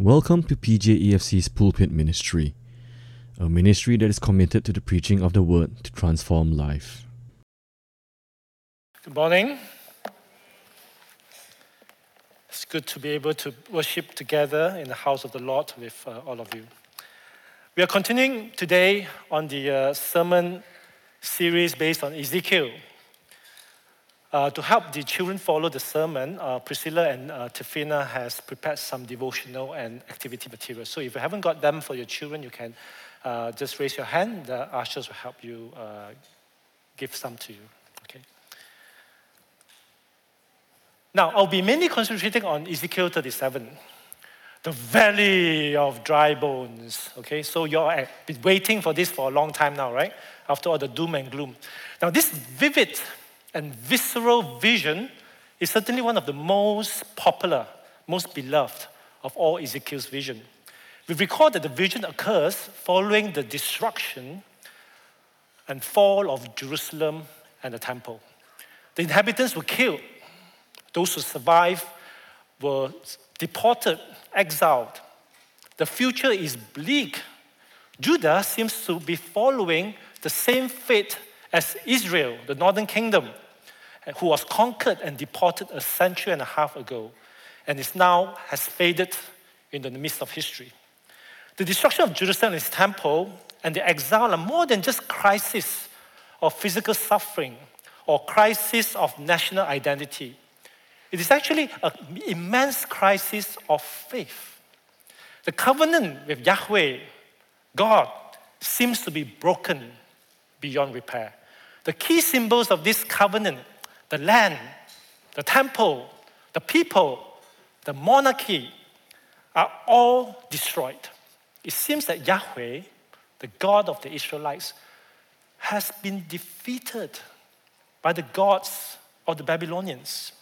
Welcome to PJEFC's Pulpit Ministry, a ministry that is committed to the preaching of the Word to transform life. Good morning. It's good to be able to worship together in the house of the Lord with all of you. We are continuing today on the sermon series based on Ezekiel. To help the children follow the sermon, Priscilla and Tefina has prepared some devotional and activity materials. So if you haven't got them for your children, you can just raise your hand. The ushers will help you give some to you. Okay. Now, I'll be mainly concentrating on Ezekiel 37, the valley of dry bones. Okay, so you've been waiting for this for a long time now, right? After all the doom and gloom. Now, this vivid and visceral vision is certainly one of the most popular, most beloved of all Ezekiel's vision. We recall that the vision occurs following the destruction and fall of Jerusalem and the temple. The inhabitants were killed. Those who survived were deported, exiled. The future is bleak. Judah seems to be following the same fate as Israel, the northern kingdom, who was conquered and deported a century and a half ago, and has faded into the midst of history. The destruction of Jerusalem and its temple and the exile are more than just crisis of physical suffering or crisis of national identity. It is actually an immense crisis of faith. The covenant with Yahweh, God, seems to be broken beyond repair. The key symbols of this covenant, the land, the temple, the people, the monarchy, are all destroyed. It seems that Yahweh, the God of the Israelites, has been defeated by the gods of the Babylonians.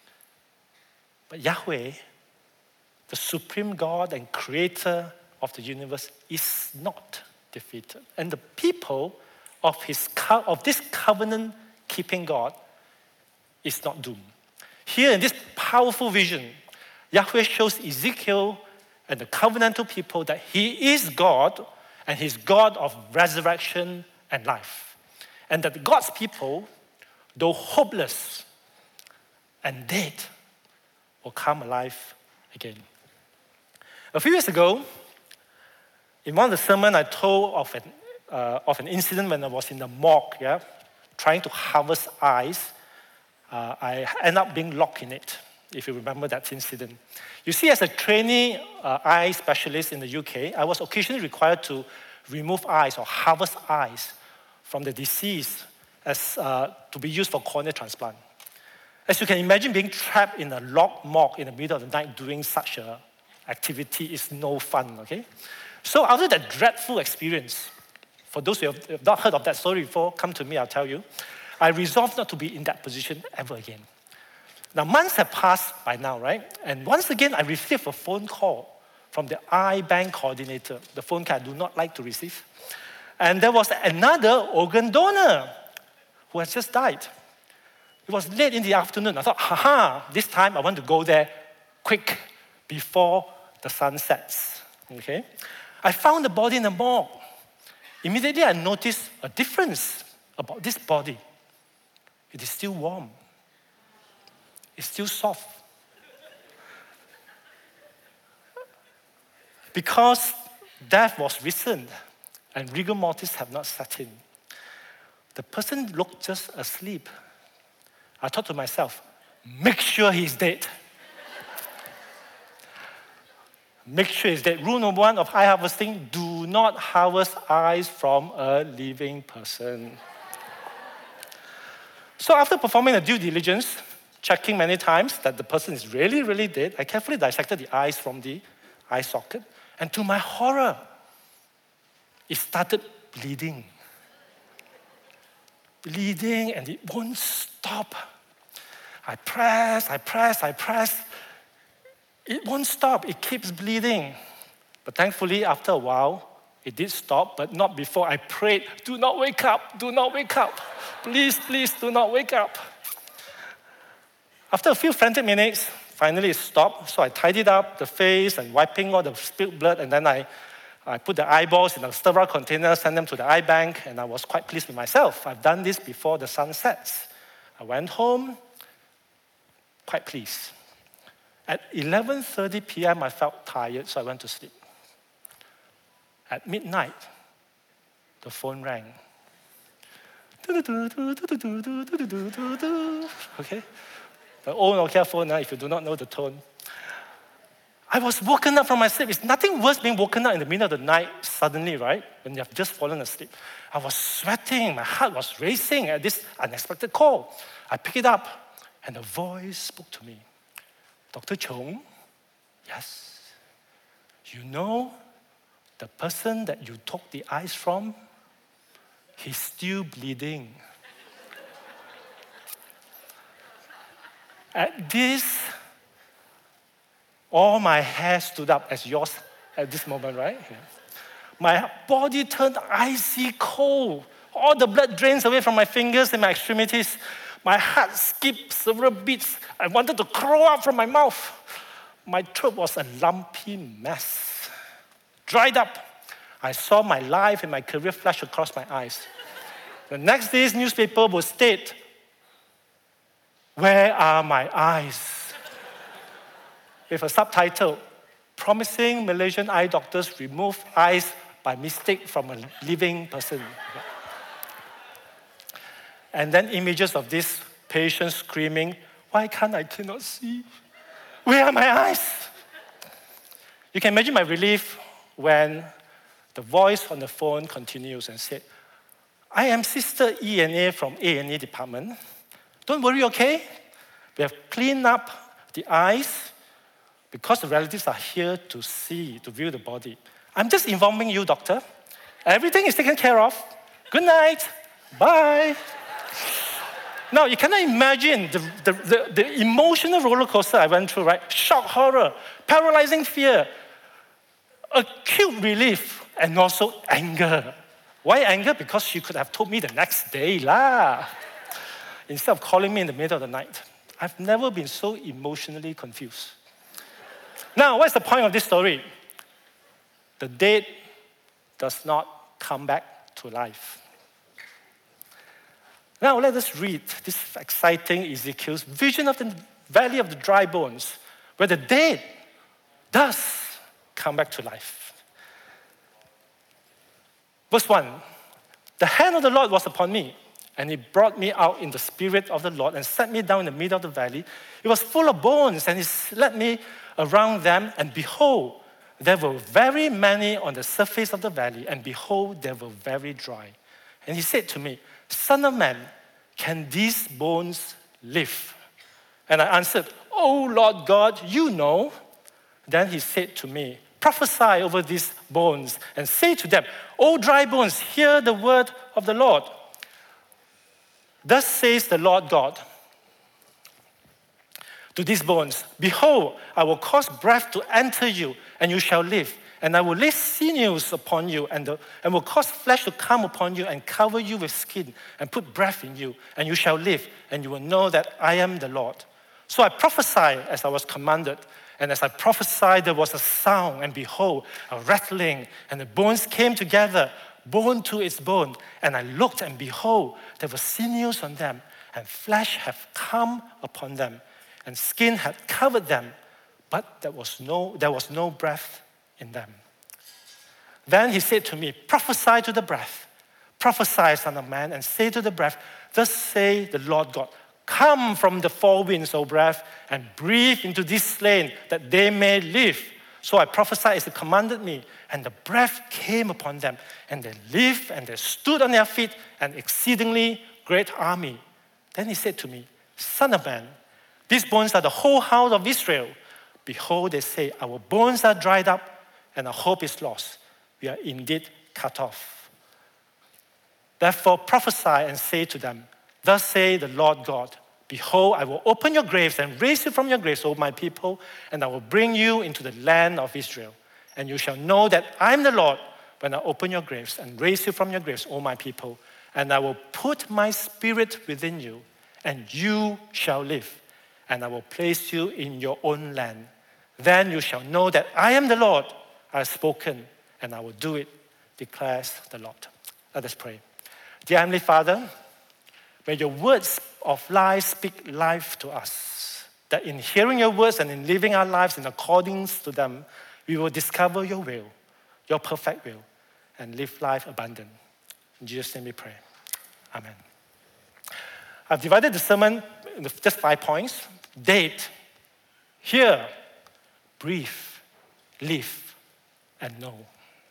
But Yahweh, the supreme God and creator of the universe, is not defeated. And the people of this covenant-keeping God is not doomed. Here in this powerful vision, Yahweh shows Ezekiel and the covenantal people that he is God and he's God of resurrection and life. And that God's people, though hopeless and dead, will come alive again. A few years ago, in one of the sermons, I told of an incident when I was in the morgue, trying to harvest eyes. I ended up being locked in it, if you remember that incident. You see, as a trainee eye specialist in the UK, I was occasionally required to remove eyes or harvest eyes from the deceased to be used for cornea transplant. As you can imagine, being trapped in a locked morgue in the middle of the night doing such an activity is no fun, okay? So after that dreadful experience, for those who have not heard of that story before, come to me, I'll tell you, I resolved not to be in that position ever again. Now, months have passed by now, right? And once again, I received a phone call from the eye bank coordinator, the phone call I do not like to receive. And there was another organ donor who has just died. It was late in the afternoon. I thought, this time I want to go there quick before the sun sets, okay? I found the body in the morgue. Immediately, I noticed a difference about this body. It is still warm. It's still soft. Because death was recent and rigor mortis have not set in, the person looked just asleep. I thought to myself, make sure he's dead. Make sure he's dead. Rule number one of eye harvesting, do not harvest eyes from a living person. So after performing the due diligence, checking many times that the person is really, really dead, I carefully dissected the eyes from the eye socket, and to my horror, it started bleeding. Bleeding, and it won't stop. I press. It won't stop. It keeps bleeding. But thankfully, after a while, it did stop, but not before I prayed, do not wake up, do not wake up. Please, please, do not wake up. After a few frantic minutes, finally it stopped. So I tidied up the face and wiping all the spilled blood, and then I put the eyeballs in a sterile container, sent them to the eye bank, and I was quite pleased with myself. I've done this before the sun sets. I went home, quite pleased. At 11:30 p.m., I felt tired, so I went to sleep. At midnight, the phone rang. Okay? The old Nokia phone, if you do not know the tone. I was woken up from my sleep. It's nothing worse being woken up in the middle of the night suddenly, right? When you have just fallen asleep. I was sweating. My heart was racing at this unexpected call. I picked it up, and a voice spoke to me. Dr. Chung, yes. You know the person that you took the eyes from? He's still bleeding. At this, all my hair stood up as yours at this moment, right? Yeah. My body turned icy cold. All the blood drains away from my fingers and my extremities. My heart skipped several beats. I wanted to crawl out from my mouth. My throat was a lumpy mess. Dried up. I saw my life and my career flash across my eyes. The next day's newspaper would state, "Where are my eyes?" with a subtitle, "Promising Malaysian eye doctors remove eyes by mistake from a living person." And then images of this patient screaming, "Why can't I cannot see? Where are my eyes?" You can imagine my relief when the voice on the phone continues and said, "I am Sister E&A from A&E department. Don't worry, okay? We have cleaned up the eyes because the relatives are here to see, to view the body. I'm just informing you, doctor. Everything is taken care of. Good night. Bye." Now, you cannot imagine the emotional roller coaster I went through, right? Shock, horror, paralyzing fear, acute relief, and also anger. Why anger? Because she could have told me the next day, lah. Instead of calling me in the middle of the night. I've never been so emotionally confused. Now, what's the point of this story? The dead does not come back to life. Now, let us read this exciting Ezekiel's vision of the valley of the dry bones, where the dead does come back to life. Verse 1, "The hand of the Lord was upon me, and he brought me out in the spirit of the Lord and set me down in the middle of the valley. It was full of bones, and he led me around them, and behold, there were very many on the surface of the valley, and behold, they were very dry. And he said to me, 'Son of man, can these bones live?' And I answered, 'Oh Lord God, you know.' Then he said to me, 'Prophesy over these bones and say to them, O dry bones, hear the word of the Lord. Thus says the Lord God to these bones, behold, I will cause breath to enter you, and you shall live. And I will lay sinews upon you, and will cause flesh to come upon you, and cover you with skin, and put breath in you, and you shall live, and you will know that I am the Lord.' So I prophesied as I was commanded, and as I prophesied, there was a sound, and behold, a rattling, and the bones came together, bone to its bone. And I looked, and behold, there were sinews on them, and flesh had come upon them, and skin had covered them, but there was no breath in them. Then he said to me, prophesy to the breath. Prophesy, son of man, and say to the breath, thus say the Lord God, come from the four winds, O breath, and breathe into these slain, that they may live. So I prophesied as he commanded me, and the breath came upon them, and they lived, and they stood on their feet, an exceedingly great army. Then he said to me, son of man, these bones are the whole house of Israel. Behold, they say, our bones are dried up, and our hope is lost. We are indeed cut off. Therefore prophesy and say to them, thus say the Lord God, behold, I will open your graves and raise you from your graves, O my people, and I will bring you into the land of Israel. And you shall know that I am the Lord when I open your graves and raise you from your graves, O my people. And I will put my spirit within you, and you shall live. and I will place you in your own land. Then you shall know that I am the Lord. I have spoken, and I will do it, declares the Lord. Let us pray. Dear Heavenly Father, may your words of life speak life to us, that in hearing your words and in living our lives in accordance to them, we will discover your will, your perfect will, and live life abundant. In Jesus' name we pray. Amen. I've divided the sermon into just 5 points. Date, hear, breathe, live, and know.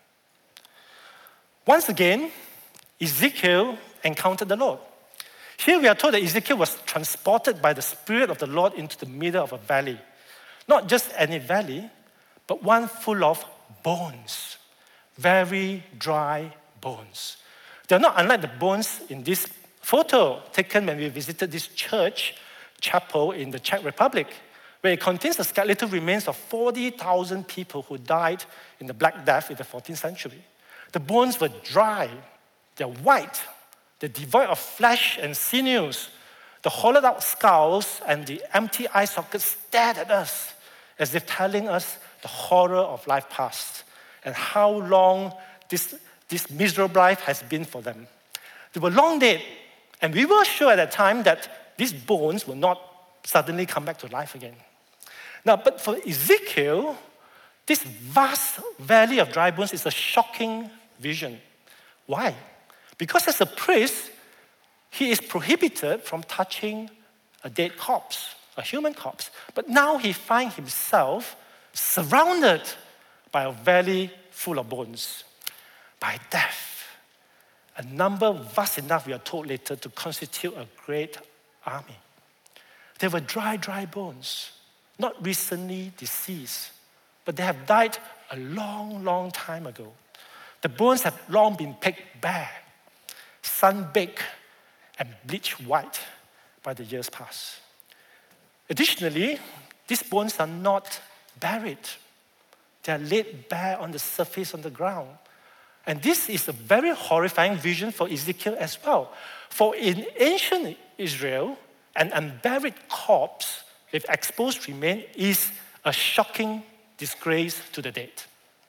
Once again, Ezekiel encountered the Lord. Here we are told that Ezekiel was transported by the Spirit of the Lord into the middle of a valley. Not just any valley, but one full of bones, very dry bones. They're not unlike the bones in this photo taken when we visited this church chapel in the Czech Republic, where it contains the skeletal remains of 40,000 people who died in the Black Death in the 14th century. The bones were dry, they're white, they're devoid of flesh and sinews. The hollowed out skulls and the empty eye sockets stared at us as if telling us the horror of life past and how long this miserable life has been for them. They were long dead, and we were sure at that time that these bones will not suddenly come back to life again. Now, but for Ezekiel, this vast valley of dry bones is a shocking vision. Why? Because as a priest, he is prohibited from touching a dead corpse, a human corpse. But now he finds himself surrounded by a valley full of bones, by death. A number vast enough, we are told later, to constitute a great army. They were dry bones, not recently deceased, but they have died a long, long time ago. The bones have long been picked bare, sun-baked, and bleached white by the years past. Additionally, these bones are not buried. They are laid bare on the surface on the ground. And this is a very horrifying vision for Ezekiel as well. For in ancient Israel, an unburied corpse with exposed remains is a shocking disgrace to the dead.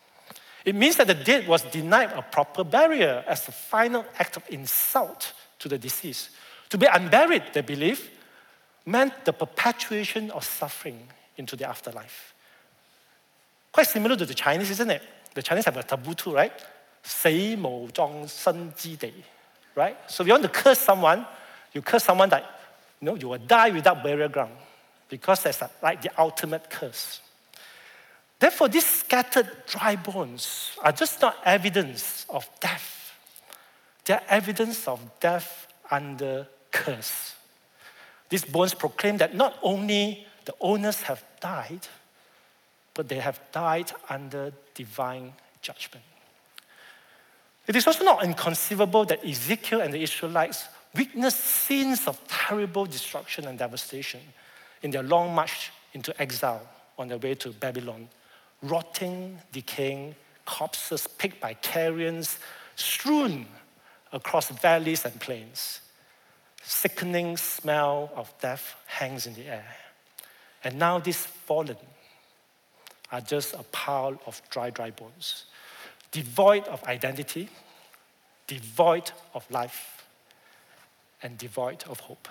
It means that the dead was denied a proper burial as a final act of insult to the deceased. To be unburied, they believe, meant the perpetuation of suffering into the afterlife. Quite similar to the Chinese, isn't it? The Chinese have a taboo too, right? 死無葬身之地, right? So if you want to curse someone, you curse someone that you will die without burial ground, because that's like the ultimate curse. Therefore, these scattered dry bones are just not evidence of death. They are evidence of death under curse. These bones proclaim that not only the owners have died, but they have died under divine judgment. It is also not inconceivable that Ezekiel and the Israelites witnessed scenes of terrible destruction and devastation in their long march into exile on their way to Babylon. Rotting, decaying corpses picked by carrions, strewn across valleys and plains. Sickening smell of death hangs in the air. And now these fallen are just a pile of dry bones, devoid of identity, devoid of life, and devoid of hope.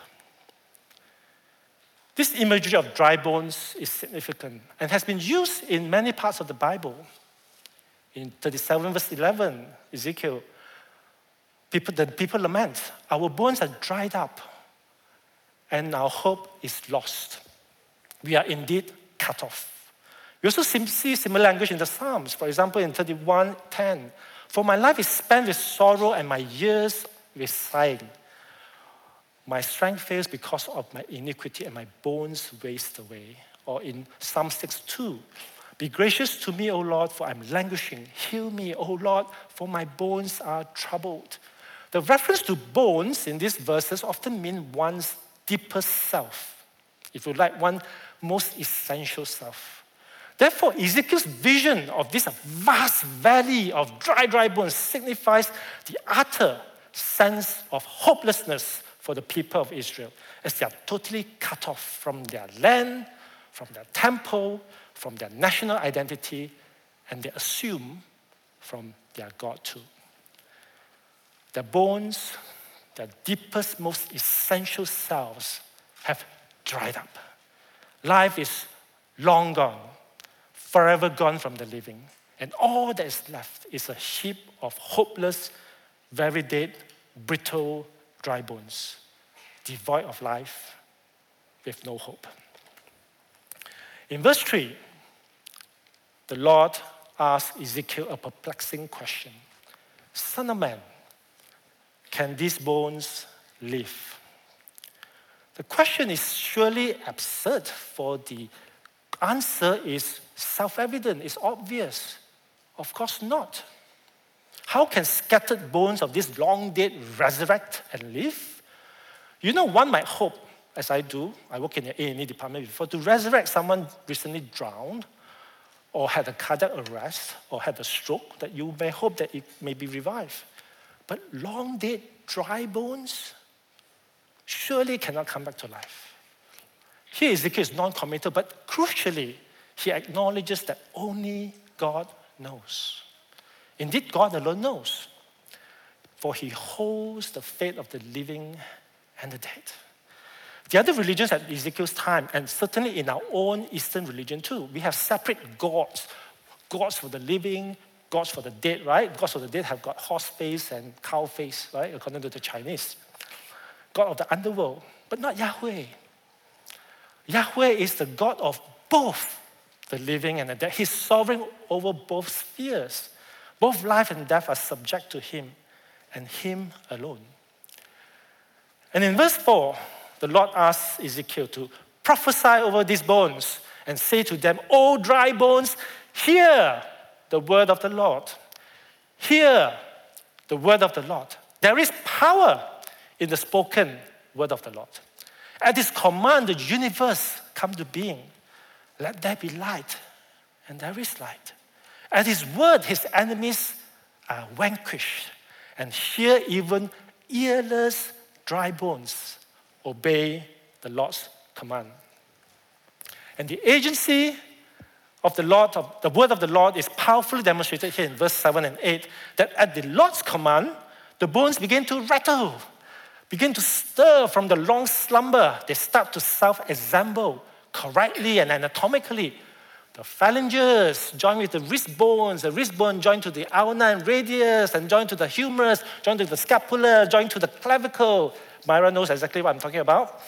This imagery of dry bones is significant and has been used in many parts of the Bible. In 37 verse 11, Ezekiel, the people lament, our bones are dried up and our hope is lost. We are indeed cut off. We also see similar language in the Psalms. For example, in 31:10, for my life is spent with sorrow and my years with sighing. My strength fails because of my iniquity and my bones waste away. Or in Psalm 6:2, be gracious to me, O Lord, for I'm languishing. Heal me, O Lord, for my bones are troubled. The reference to bones in these verses often mean one's deepest self. If you like, one's most essential self. Therefore, Ezekiel's vision of this vast valley of dry bones signifies the utter sense of hopelessness for the people of Israel, as they are totally cut off from their land, from their temple, from their national identity, and they assume from their God too. Their bones, their deepest, most essential selves have dried up. Life is long gone, forever gone from the living, and all that is left is a heap of hopeless, very dead, brittle, dry bones, devoid of life, with no hope. In verse 3, the Lord asked Ezekiel a perplexing question. Son of man, can these bones live? The question is surely absurd, for the answer is self-evident, it's obvious. Of course not. How can scattered bones of this long dead resurrect and live? You know, one might hope, as I do, I work in the A&E department before, to resurrect someone recently drowned, or had a cardiac arrest, or had a stroke, that you may hope that it may be revived. But long dead, dry bones surely cannot come back to life. Here Ezekiel is non-committal, but crucially, he acknowledges that only God knows. Indeed, God alone knows, for he holds the fate of the living and the dead. The other religions at Ezekiel's time, and certainly in our own Eastern religion too, we have separate gods. Gods for the living, gods for the dead, right? Gods for the dead have got horse face and cow face, right? According to the Chinese. God of the underworld, but not Yahweh. Yahweh is the God of both the living and the dead. He's sovereign over both spheres. Both life and death are subject to him and him alone. And in verse 4, the Lord asks Ezekiel to prophesy over these bones and say to them, O dry bones, hear the word of the Lord. Hear the word of the Lord. There is power in the spoken word of the Lord. At his command, the universe come to being. Let there be light, and there is light. At his word, his enemies are vanquished. And here even earless dry bones obey the Lord's command. And the agency of the Lord, of the word of the Lord, is powerfully demonstrated here in verse 7 and 8, that at the Lord's command, the bones begin to rattle, begin to stir from the long slumber. They start to self-assemble correctly and anatomically. The phalanges join with the wrist bone join to the ulna and radius, and join to the humerus, join to the scapula, join to the clavicle. Myra knows exactly what I'm talking about.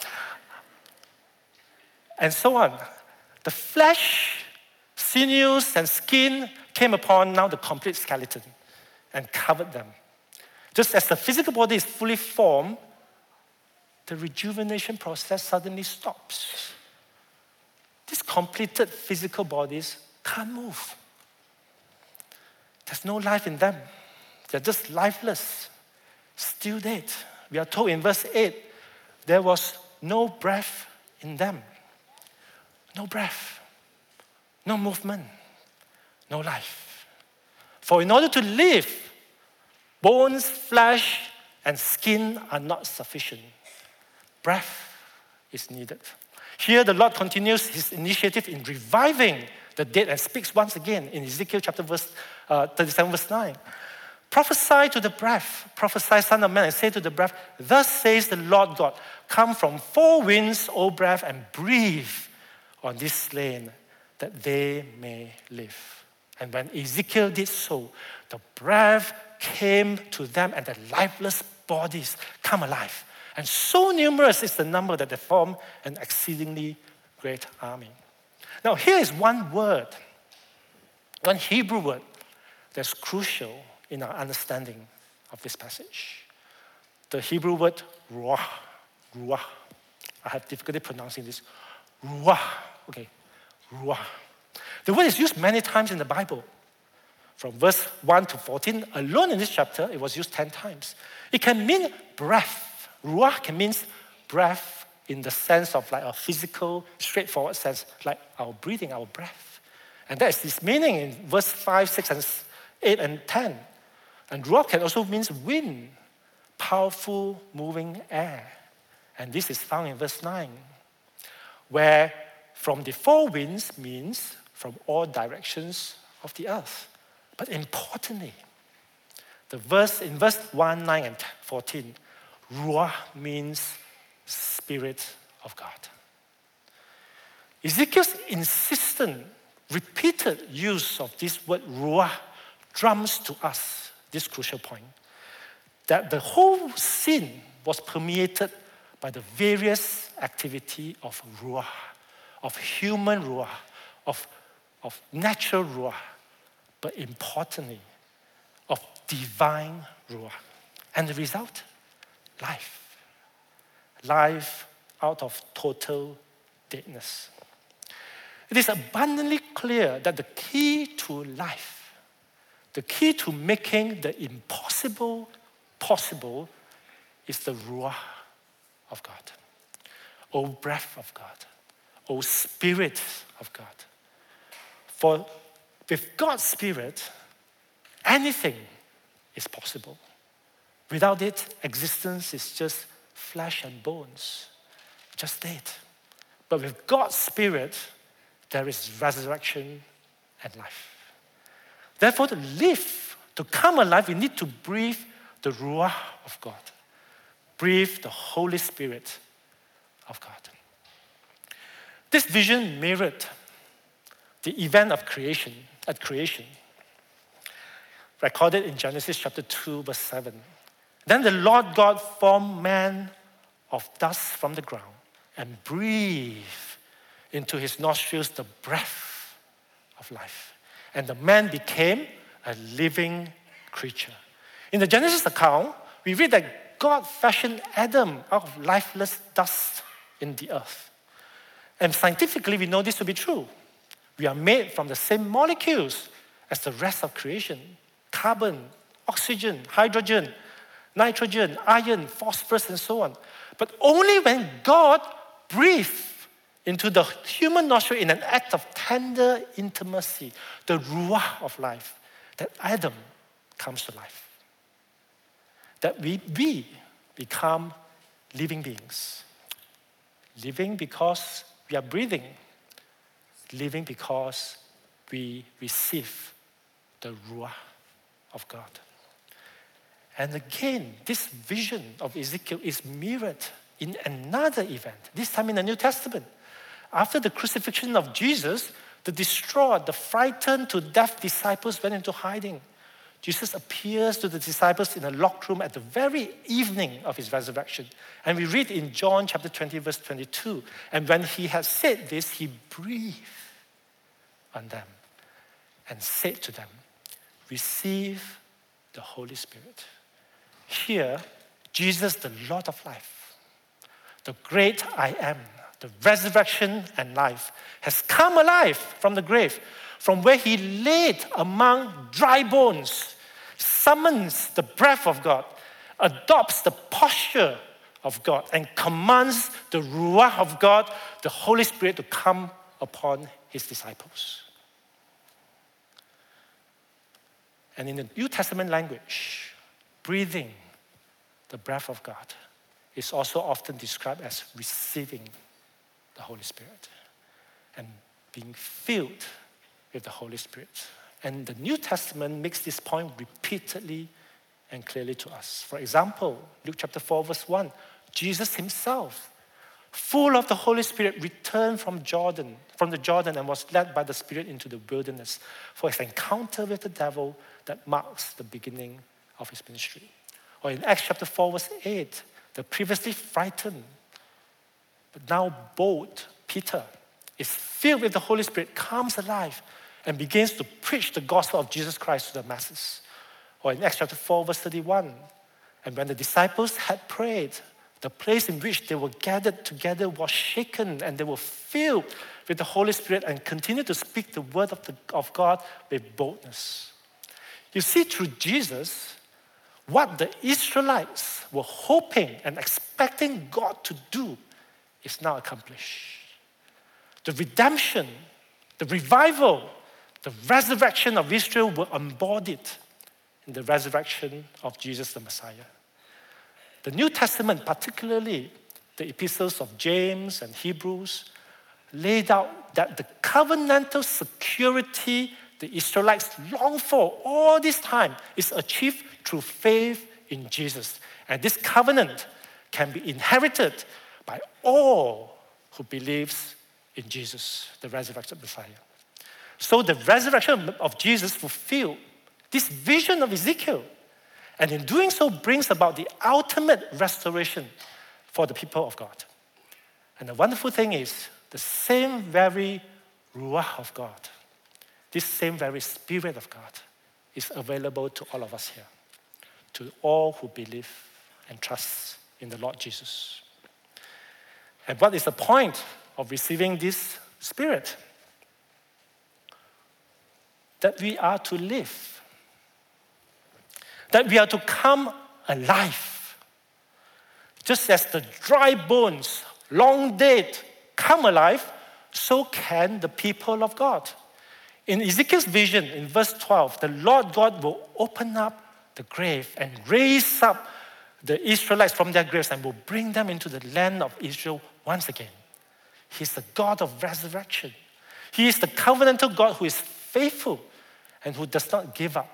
And so on. The flesh, sinews, and skin came upon now the complete skeleton and covered them. Just as the physical body is fully formed, the rejuvenation process suddenly stops. These completed physical bodies can't move. There's no life in them. They're just lifeless, still dead. We are told in verse 8, there was no breath in them. No breath, no movement, no life. For in order to live, bones, flesh, and skin are not sufficient. Breath is needed. Here the Lord continues his initiative in reviving the dead and speaks once again in Ezekiel chapter 37, verse 9. Prophesy to the breath, prophesy, son of man, and say to the breath, thus says the Lord God, come from four winds, O breath, and breathe on this slain, that they may live. And when Ezekiel did so, the breath came to them, and the lifeless bodies come alive. And so numerous is the number that they form an exceedingly great army. Now here is one word, one Hebrew word that's crucial in our understanding of this passage. The Hebrew word ruach. Ruach. I have difficulty pronouncing this. Ruach. Okay, ruach. The word is used many times in the Bible. From verse 1 to 14, alone in this chapter, it was used 10 times. It can mean breath. Ruach can mean breath in the sense of like a physical, straightforward sense, like our breathing, our breath. And that is this meaning in verse 5, 6, and 8, and 10. And ruach can also mean wind, powerful, moving air. And this is found in verse 9, where from the four winds means from all directions of the earth. But importantly, in verse 1, 9, and 14, Ruach means Spirit of God. Ezekiel's insistent, repeated use of this word Ruach drums to us this crucial point, that the whole scene was permeated by the various activity of Ruach, of human Ruach, of natural Ruach, but importantly, of divine Ruach. And the result? Life. Life out of total deadness. It is abundantly clear that the key to life, the key to making the impossible possible, is the Ruach of God. O breath of God. O Spirit of God. For with God's Spirit, anything is possible. Without it, existence is just flesh and bones, just dead. But with God's Spirit, there is resurrection and life. Therefore, to live, to come alive, we need to breathe the Ruach of God. Breathe the Holy Spirit of God. This vision mirrored the event of creation, recorded in Genesis chapter 2, verse 7. Then the Lord God formed man of dust from the ground and breathed into his nostrils the breath of life. And the man became a living creature. In the Genesis account, we read that God fashioned Adam out of lifeless dust in the earth. And scientifically, we know this to be true. We are made from the same molecules as the rest of creation: carbon, oxygen, hydrogen, nitrogen, iron, phosphorus, and so on. But only when God breathed into the human nostril in an act of tender intimacy, the Ruach of life, that Adam comes to life. That we become living beings. Living because we are breathing. Living because we receive the Ruach of God. And again, this vision of Ezekiel is mirrored in another event, this time in the New Testament. After the crucifixion of Jesus, the distraught, the frightened to death disciples went into hiding. Jesus appears to the disciples in a locked room at the very evening of his resurrection. And we read in John chapter 20, verse 22, and when he had said this, he breathed on them and said to them, receive the Holy Spirit. Here, Jesus, the Lord of life, the great I am, the resurrection and life, has come alive from the grave, from where he laid among dry bones, summons the breath of God, adopts the posture of God, and commands the Ruach of God, the Holy Spirit, to come upon his disciples. And in the New Testament language, breathing the breath of God is also often described as receiving the Holy Spirit and being filled with the Holy Spirit. And the New Testament makes this point repeatedly and clearly to us. For example, Luke chapter 4, verse 1, Jesus himself, full of the Holy Spirit, returned from the Jordan and was led by the Spirit into the wilderness for his encounter with the devil that marks the beginning of his ministry. Or in Acts chapter 4, verse 8, the previously frightened but now bold Peter is filled with the Holy Spirit, comes alive, and begins to preach the gospel of Jesus Christ to the masses. Or in Acts chapter 4, verse 31, and when the disciples had prayed, the place in which they were gathered together was shaken, and they were filled with the Holy Spirit and continued to speak the word of God with boldness. You see, through Jesus, what the Israelites were hoping and expecting God to do is now accomplished. The redemption, the revival, the resurrection of Israel were embodied in the resurrection of Jesus the Messiah. The New Testament, particularly the epistles of James and Hebrews, laid out that the covenantal security the Israelites longed for all this time is achieved through faith in Jesus. And this covenant can be inherited by all who believes in Jesus, the resurrected Messiah. So the resurrection of Jesus fulfilled this vision of Ezekiel, and in doing so brings about the ultimate restoration for the people of God. And the wonderful thing is, the same very Ruach of God, this same very Spirit of God is available to all of us here, to all who believe and trust in the Lord Jesus. And what is the point of receiving this Spirit? That we are to live, that we are to come alive. Just as the dry bones, long dead, come alive, so can the people of God. In Ezekiel's vision, in verse 12, the Lord God will open up the grave and raise up the Israelites from their graves and will bring them into the land of Israel once again. He's the God of resurrection. He is the covenantal God who is faithful and who does not give up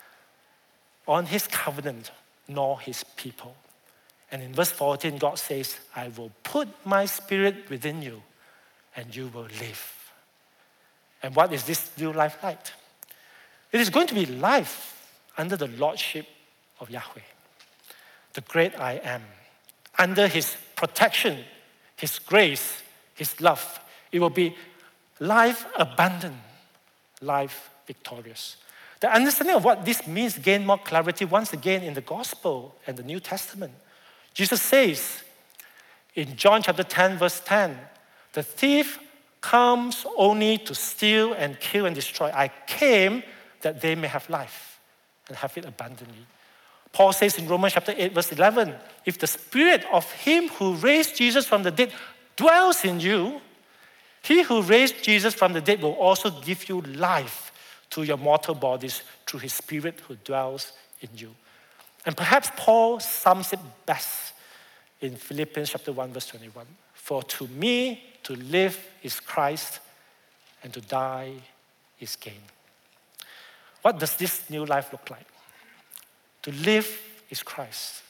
on his covenant nor his people. And in verse 14, God says, I will put my spirit within you and you will live. And what is this new life like? It is going to be life under the lordship of Yahweh, the great I am, under his protection, his grace, his love. It will be life abundant, life victorious. The understanding of what this means gained more clarity once again in the Gospel and the New Testament. Jesus says in John chapter 10, verse 10, the thief comes only to steal and kill and destroy. I came that they may have life and have it abundantly. Paul says in Romans chapter 8, verse 11, if the spirit of him who raised Jesus from the dead dwells in you, he who raised Jesus from the dead will also give you life to your mortal bodies through his spirit who dwells in you. And perhaps Paul sums it best in Philippians chapter 1, verse 21. For to me, to live is Christ, and to die is gain. What does this new life look like? To live is Christ.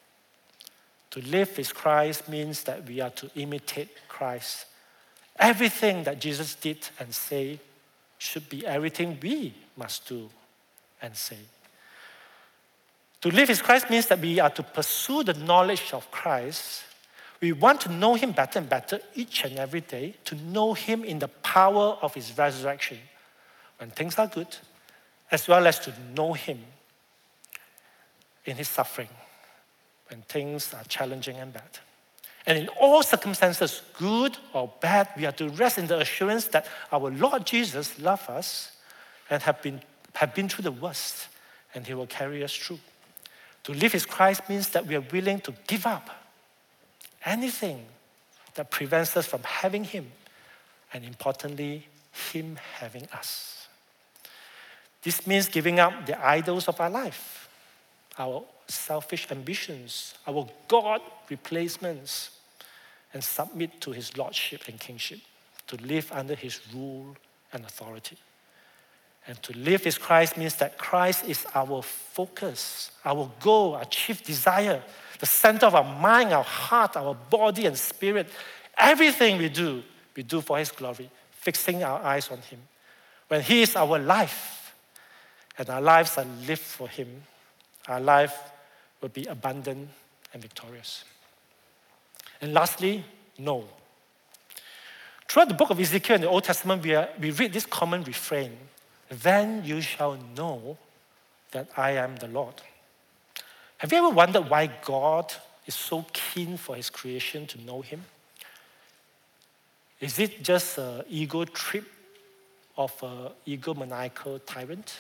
To live is Christ means that we are to imitate Christ. Everything that Jesus did and said should be everything we must do and say. To live is Christ means that we are to pursue the knowledge of Christ. We want to know him better and better each and every day, to know him in the power of his resurrection when things are good, as well as to know him in his suffering when things are challenging and bad. And in all circumstances, good or bad, we are to rest in the assurance that our Lord Jesus loves us and have been through the worst, and he will carry us through. To live as Christ means that we are willing to give up anything that prevents us from having him, and importantly, him having us. This means giving up the idols of our life, our selfish ambitions, our God replacements, and submit to his lordship and kingship, to live under his rule and authority. And to live as Christ means that Christ is our focus, our goal, our chief desire, the center of our mind, our heart, our body and spirit. Everything we do for his glory, fixing our eyes on him. When he is our life, and our lives are lived for him, our life will be abundant and victorious. And lastly, know. Throughout the book of Ezekiel in the Old Testament, we read this common refrain, then you shall know that I am the Lord. Have you ever wondered why God is so keen for his creation to know him? Is it just an ego trip of an egomaniacal tyrant?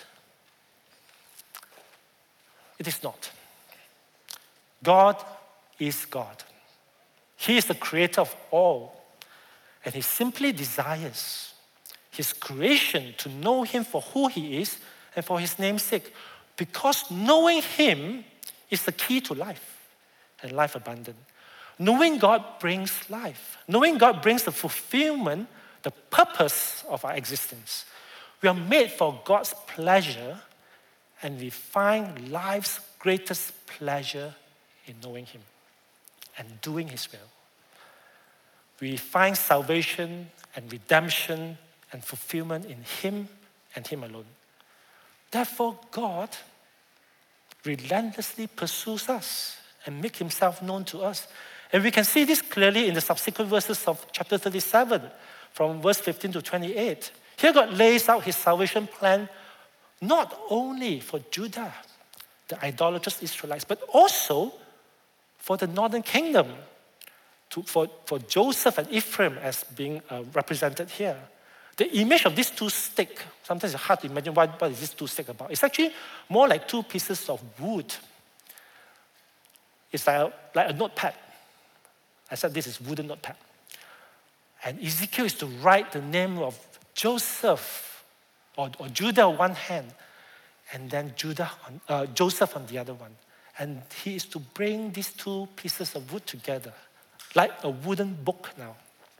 It is not. God is God. He is the creator of all, and he simply desires his creation to know him for who he is and for his name's sake, because knowing him is the key to life and life abundant. Knowing God brings life. Knowing God brings the fulfillment, the purpose of our existence. We are made for God's pleasure, and we find life's greatest pleasure in knowing Him and doing His will. We find salvation and redemption and fulfillment in Him and Him alone. Therefore, God relentlessly pursues us and makes Himself known to us. And we can see this clearly in the subsequent verses of chapter 37, from verse 15 to 28. Here God lays out His salvation plan not only for Judah, the idolatrous Israelites, but also for the northern kingdom, for Joseph and Ephraim as being represented here. The image of these two sticks, sometimes it's hard to imagine what is this two sticks about. It's actually more like two pieces of wood. It's like a notepad. I said this is wooden notepad. And Ezekiel is to write the name of Joseph or Judah on one hand, and then Joseph on the other one. And he is to bring these two pieces of wood together, like a wooden book now.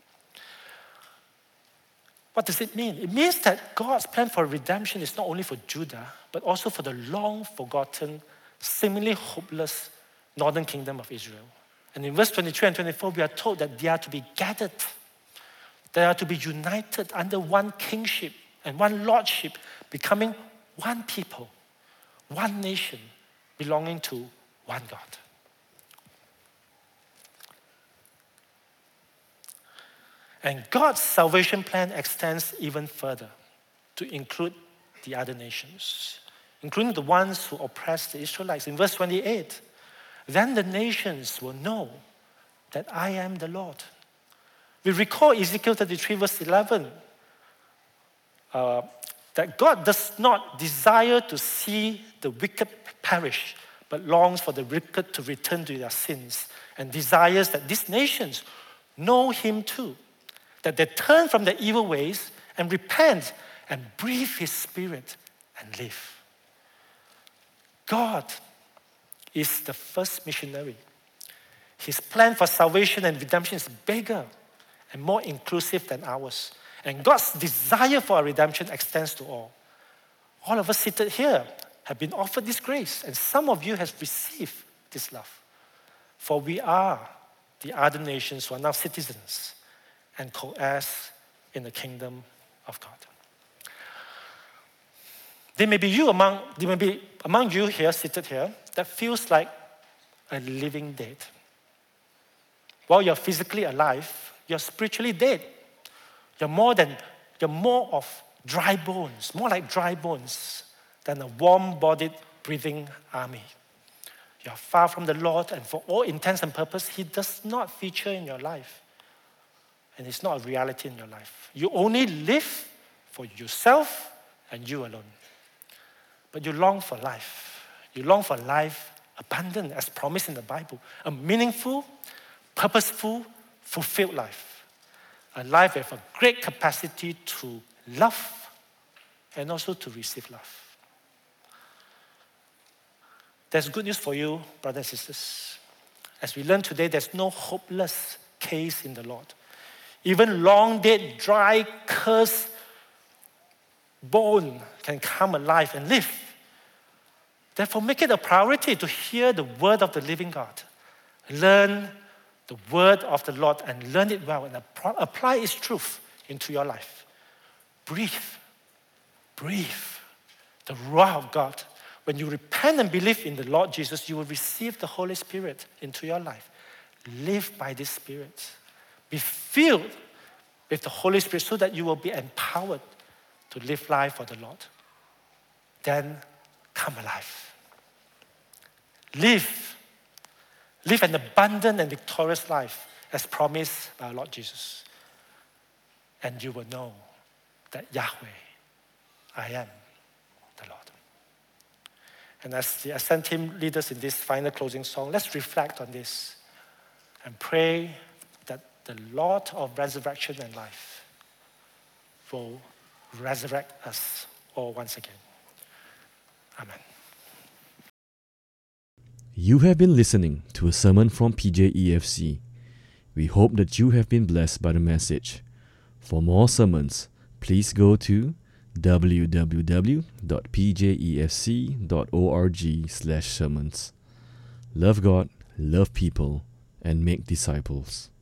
What does it mean? It means that God's plan for redemption is not only for Judah, but also for the long-forgotten, seemingly hopeless northern kingdom of Israel. And in verse 23 and 24, we are told that they are to be gathered. They are to be united under one kingship and one lordship, becoming one people, one nation, belonging to one God. And God's salvation plan extends even further to include the other nations, including the ones who oppressed the Israelites. In verse 28, then the nations will know that I am the Lord. We recall Ezekiel 33 verse 11, that God does not desire to see the wicked perish, but longs for the wicked to return to their sins, and desires that these nations know Him too, that they turn from their evil ways and repent and breathe His Spirit and live. God is the first missionary. His plan for salvation and redemption is bigger and more inclusive than ours. And God's desire for our redemption extends to all. All of us seated here have been offered this grace, and some of you have received this love. For we are the other nations who are now citizens and co-heirs in the kingdom of God. There may be among you here, seated here, that feels like a living dead. While you're physically alive, you're spiritually dead. You're more of dry bones, more like dry bones than a warm-bodied, breathing army. You're far from the Lord, and for all intents and purposes, He does not feature in your life. And it's not a reality in your life. You only live for yourself and you alone. But you long for life. You long for life abundant, as promised in the Bible. A meaningful, purposeful, fulfilled life. A life with a great capacity to love and also to receive love. There's good news for you, brothers and sisters. As we learn today, there's no hopeless case in the Lord. Even long dead, dry, cursed bone can come alive and live. Therefore, make it a priority to hear the word of the living God. Learn the word of the Lord and learn it well and apply its truth into your life. Breathe the Ruach of God. When you repent and believe in the Lord Jesus, you will receive the Holy Spirit into your life. Live by this Spirit. Be filled with the Holy Spirit so that you will be empowered to live life for the Lord. Then come alive. Live an abundant and victorious life as promised by our Lord Jesus. And you will know that Yahweh, I am the Lord. And as the Ascent team lead us in this final closing song, let's reflect on this and pray that the Lord of resurrection and life will resurrect us all once again. Amen. You have been listening to a sermon from PJEFC. We hope that you have been blessed by the message. For more sermons, please go to www.pjefc.org/sermons. Love God, love people, and make disciples.